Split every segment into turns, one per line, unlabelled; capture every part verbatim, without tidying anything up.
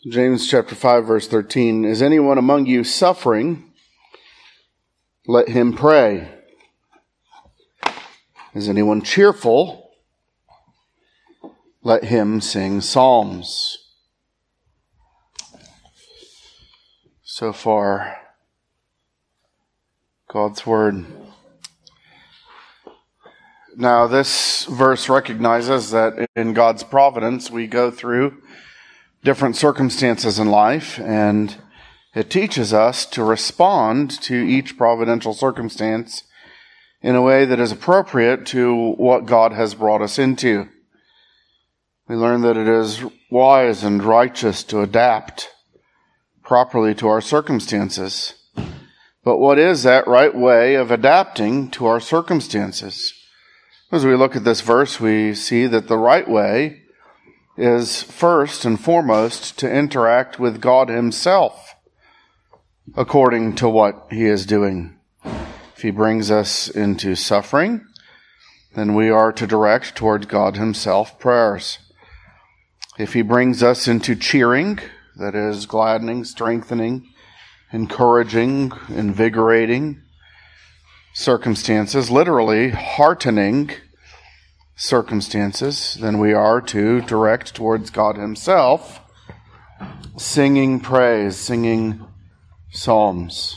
James chapter five, verse thirteen, is anyone among you suffering? Let him pray. Is anyone cheerful? Let him sing psalms. So far, God's word. Now, this verse recognizes that in God's providence we go through different circumstances in life, and it teaches us to respond to each providential circumstance in a way that is appropriate to what God has brought us into. We learn that it is wise and righteous to adapt properly to our circumstances. But what is that right way of adapting to our circumstances? As we look at this verse, we see that the right way is first and foremost to interact with God Himself according to what He is doing. If He brings us into suffering, then we are to direct toward God Himself prayers. If He brings us into cheering, that is gladdening, strengthening, encouraging, invigorating circumstances, literally heartening circumstances, then we are to direct towards God Himself, singing praise, singing psalms.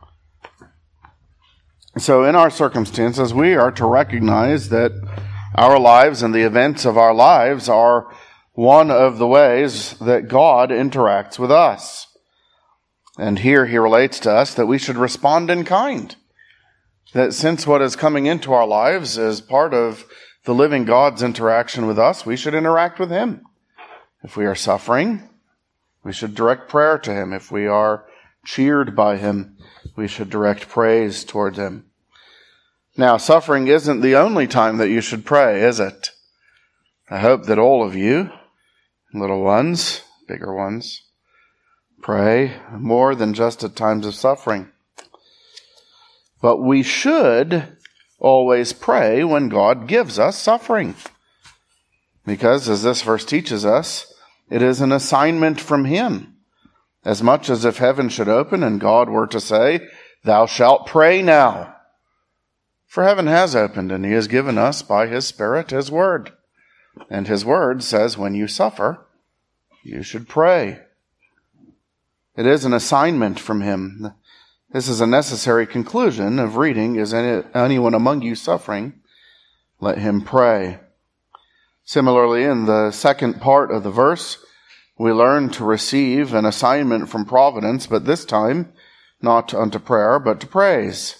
So in our circumstances, we are to recognize that our lives and the events of our lives are one of the ways that God interacts with us. And here He relates to us that we should respond in kind. That since what is coming into our lives is part of the living God's interaction with us, we should interact with Him. If we are suffering, we should direct prayer to Him. If we are cheered by Him, we should direct praise toward Him. Now, suffering isn't the only time that you should pray, is it? I hope that all of you, little ones, bigger ones, pray more than just at times of suffering. But we should always pray when God gives us suffering. Because, as this verse teaches us, it is an assignment from Him. As much as if heaven should open and God were to say, "Thou shalt pray now." For heaven has opened, and He has given us by His Spirit His Word. And His Word says when you suffer, you should pray. It is an assignment from Him. This is a necessary conclusion of reading. Is any, anyone among you suffering? Let him pray. Similarly, in the second part of the verse, we learn to receive an assignment from providence, but this time not unto prayer, but to praise.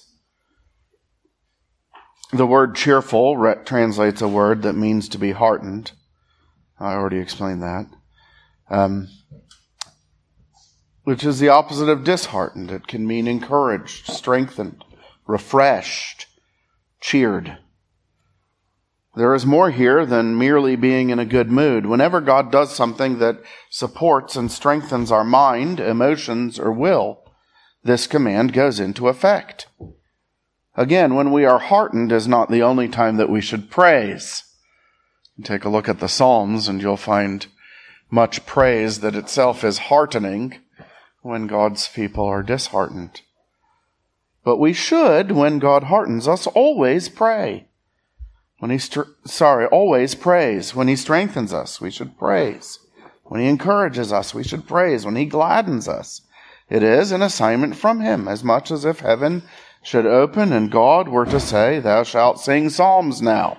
The word cheerful re- translates a word that means to be heartened. I already explained that. Um, which is the opposite of disheartened. It can mean encouraged, strengthened, refreshed, cheered. There is more here than merely being in a good mood. Whenever God does something that supports and strengthens our mind, emotions, or will, this command goes into effect. Again, when we are heartened is not the only time that we should praise. Take a look at the Psalms and you'll find much praise that itself is heartening when God's people are disheartened. But we should, when God heartens us, always pray. When He, str- sorry, always praise. When He strengthens us, we should praise. When He encourages us, we should praise. When He gladdens us, it is an assignment from Him, as much as if heaven should open and God were to say, "Thou shalt sing psalms now."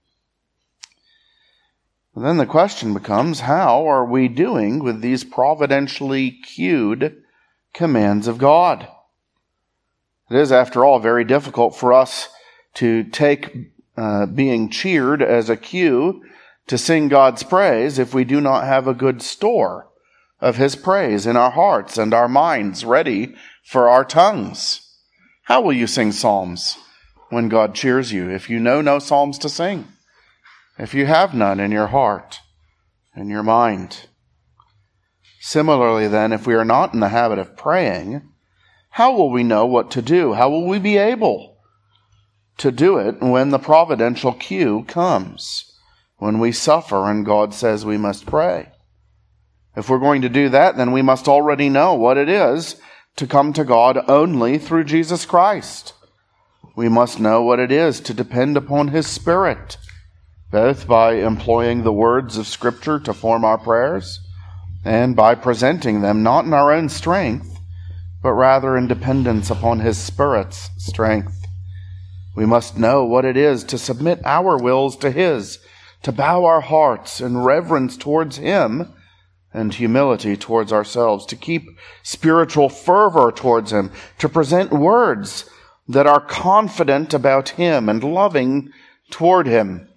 And then the question becomes, how are we doing with these providentially cued commands of God? It is, after all, very difficult for us to take uh, being cheered as a cue to sing God's praise if we do not have a good store of His praise in our hearts and our minds ready for our tongues. How will you sing psalms when God cheers you if you know no psalms to sing? If you have none in your heart, in your mind. Similarly, then, if we are not in the habit of praying, how will we know what to do? How will we be able to do it when the providential cue comes? When we suffer and God says we must pray? If we're going to do that, then we must already know what it is to come to God only through Jesus Christ. We must know what it is to depend upon His Spirit, both by employing the words of Scripture to form our prayers and by presenting them not in our own strength, but rather in dependence upon His Spirit's strength. We must know what it is to submit our wills to His, to bow our hearts in reverence towards Him and humility towards ourselves, to keep spiritual fervor towards Him, to present words that are confident about Him and loving toward Him.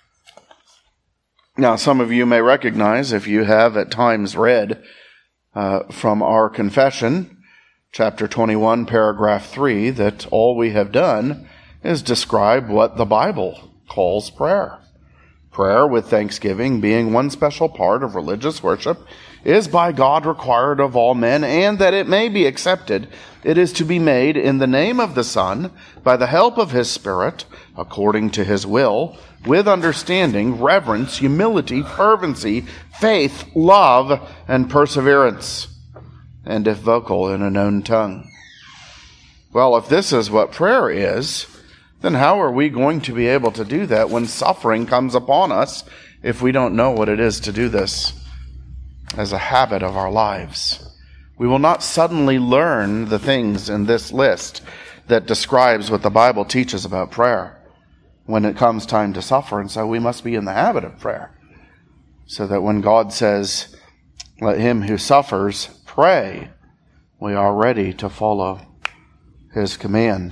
Now, some of you may recognize, if you have at times read uh, from our confession, chapter twenty-one, paragraph three, that all we have done is describe what the Bible calls prayer. Prayer, with thanksgiving being one special part of religious worship, is by God required of all men, and that it may be accepted, it is to be made in the name of the Son, by the help of His Spirit, according to His will, with understanding, reverence, humility, fervency, faith, love, and perseverance, and if vocal, in a known tongue. Well, if this is what prayer is, then how are we going to be able to do that when suffering comes upon us if we don't know what it is to do this as a habit of our lives? We will not suddenly learn the things in this list that describes what the Bible teaches about prayer when it comes time to suffer, and so we must be in the habit of prayer, so that when God says, "Let him who suffers pray," we are ready to follow His command.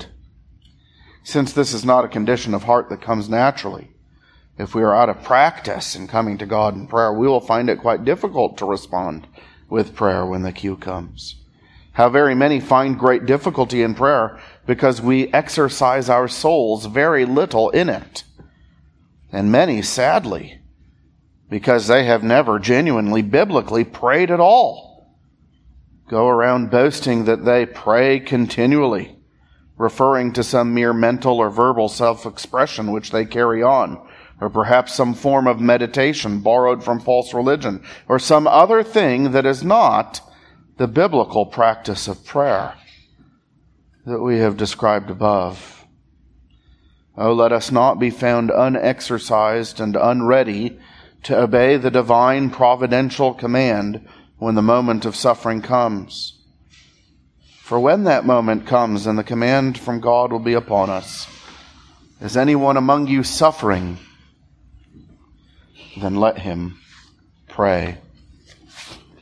Since this is not a condition of heart that comes naturally, if we are out of practice in coming to God in prayer, we will find it quite difficult to respond with prayer when the cue comes. How very many find great difficulty in prayer because we exercise our souls very little in it. And many, sadly, because they have never genuinely, biblically prayed at all, go around boasting that they pray continually, referring to some mere mental or verbal self-expression which they carry on, or perhaps some form of meditation borrowed from false religion, or some other thing that is not the biblical practice of prayer that we have described above. Oh, let us not be found unexercised and unready to obey the divine providential command when the moment of suffering comes. For when that moment comes and the command from God will be upon us, "Is anyone among you suffering?" then let him pray.